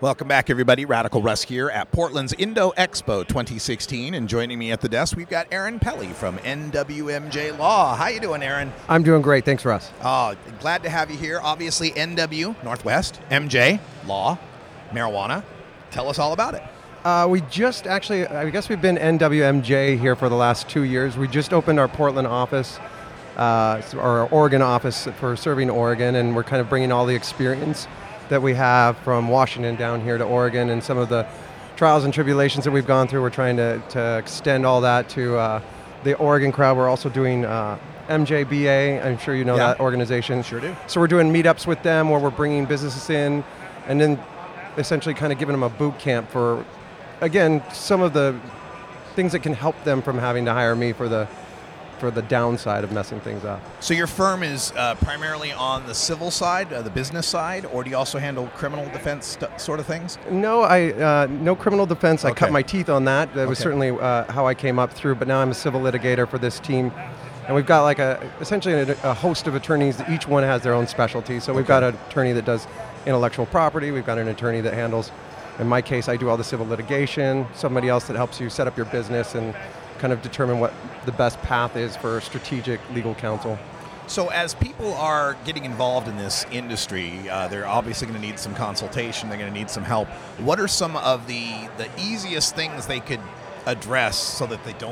Welcome back, everybody. Radical Russ here at Portland's Indo Expo 2016, and joining me at the desk, we've got Aaron Pelly from NWMJ Law. How you doing, Aaron? I'm doing great. Thanks, Russ. Glad to have you here. Obviously, NW, Northwest, MJ, Law, Marijuana. Tell us all about it. We just actually, I guess we've been NWMJ here for the last 2 years. We just opened our Portland office, our Oregon office for serving Oregon, and we're kind of bringing all the experience that we have from Washington down here to Oregon, and some of the trials and tribulations that we've gone through. We're trying to extend all that to the Oregon crowd. We're also doing MJBA. I'm sure you know that organization. Sure do. So we're doing meetups with them where we're bringing businesses in and then essentially kind of giving them a boot camp for, again, some of the things that can help them from having to hire me for the downside of messing things up. So your firm is primarily on the civil side, the business side, or do you also handle criminal defense sort of things? No, no criminal defense. I cut my teeth on that. That was certainly how I came up through, but now I'm a civil litigator for this team. And we've got like essentially a host of attorneys. Each one has their own specialty. So we've got an attorney that does intellectual property. We've got an attorney that handles, in my case, I do all the civil litigation. Somebody else that helps you set up your business and kind of determine what the best path is for strategic legal counsel. So as people are getting involved in this industry, they're obviously going to need some consultation, they're going to need some help. What are some of the easiest things they could address so that they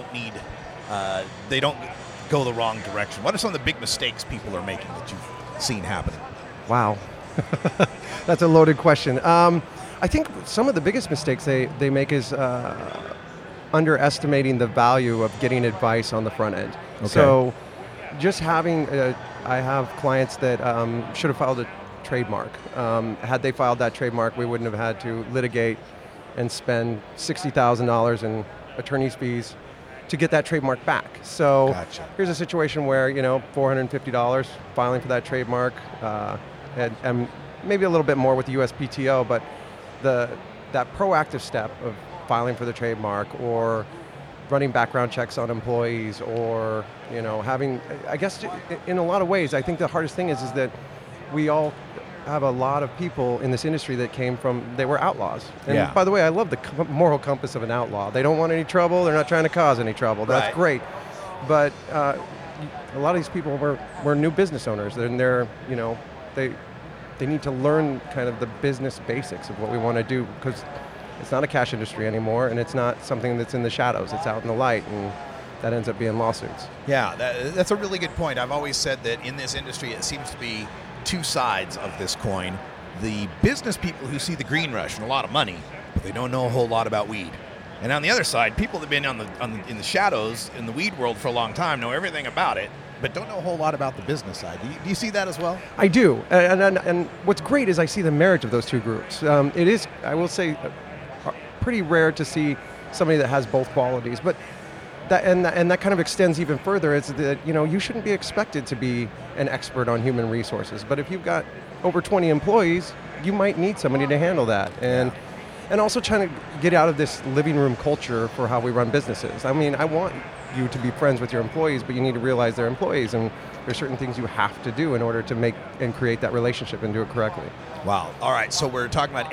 don't go the wrong direction? What are some of the big mistakes people are making that you've seen happening? Wow. That's a loaded question. I think some of the biggest mistakes they make is underestimating the value of getting advice on the front end. Okay. So just having, I have clients that should have filed a trademark. Had they filed that trademark, we wouldn't have had to litigate and spend $60,000 in attorney's fees to get that trademark back. So here's a situation where, $450 filing for that trademark, and maybe a little bit more with the USPTO, but that proactive step of filing for the trademark or running background checks on employees or, having, I guess in a lot of ways, I think the hardest thing is that we all have a lot of people in this industry that they were outlaws. And by the way, I love the moral compass of an outlaw. They don't want any trouble. They're not trying to cause any trouble. That's great. But a lot of these people were new business owners. And they need to learn kind of the business basics of what we want to do, because it's not a cash industry anymore, and it's not something that's in the shadows. It's out in the light, and that ends up being lawsuits. Yeah, that's a really good point. I've always said that in this industry, it seems to be two sides of this coin. The business people who see the green rush and a lot of money, but they don't know a whole lot about weed. And on the other side, people that have been in the shadows in the weed world for a long time know everything about it, but don't know a whole lot about the business side. Do you see that as well? I do, and what's great is I see the marriage of those two groups. It is, I will say, pretty rare to see somebody that has both qualities, but that kind of extends even further. Is that you shouldn't be expected to be an expert on human resources, but if you've got over 20 employees, you might need somebody to handle that, and also trying to get out of this living room culture for how we run businesses. I mean, I want you to be friends with your employees, but you need to realize they're employees, and there's certain things you have to do in order to make and create that relationship and do it correctly. Wow. All right, so we're talking about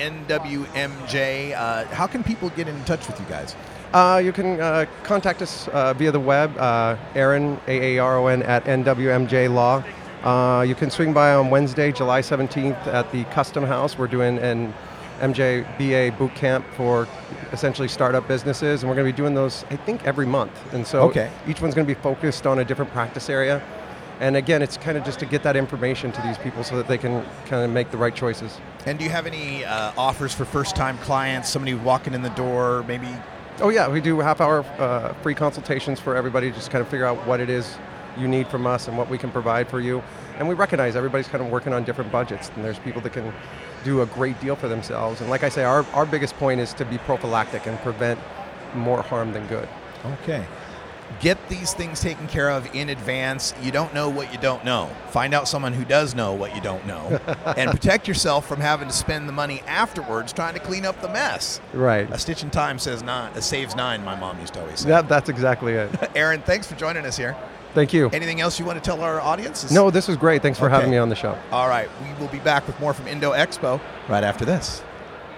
NWMJ. How can people get in touch with you guys? You can contact us via the web, Aaron, Aaron, at NWMJ Law. You can swing by on Wednesday, July 17th at the Custom House. We're doing an MJBA boot camp for essentially startup businesses, and we're going to be doing those, I think, every month. And so each one's going to be focused on a different practice area. And again, it's kind of just to get that information to these people so that they can kind of make the right choices. And do you have any offers for first-time clients, somebody walking in the door, maybe? Oh yeah, we do half-hour free consultations for everybody, just kind of figure out what it is you need from us and what we can provide for you. And we recognize everybody's kind of working on different budgets, and there's people that can do a great deal for themselves. And like I say, our biggest point is to be prophylactic and prevent more harm than good. Okay. Get these things taken care of in advance. You don't know what you don't know. Find out someone who does know what you don't know, and protect yourself from having to spend the money afterwards trying to clean up the mess. Right. A stitch in time saves nine, my mom used to always say. Yeah, that's exactly it. Aaron, thanks for joining us here. Thank you. Anything else you want to tell our audience? No, this was great. Thanks for having me on the show. All right. We will be back with more from Indo Expo right after this.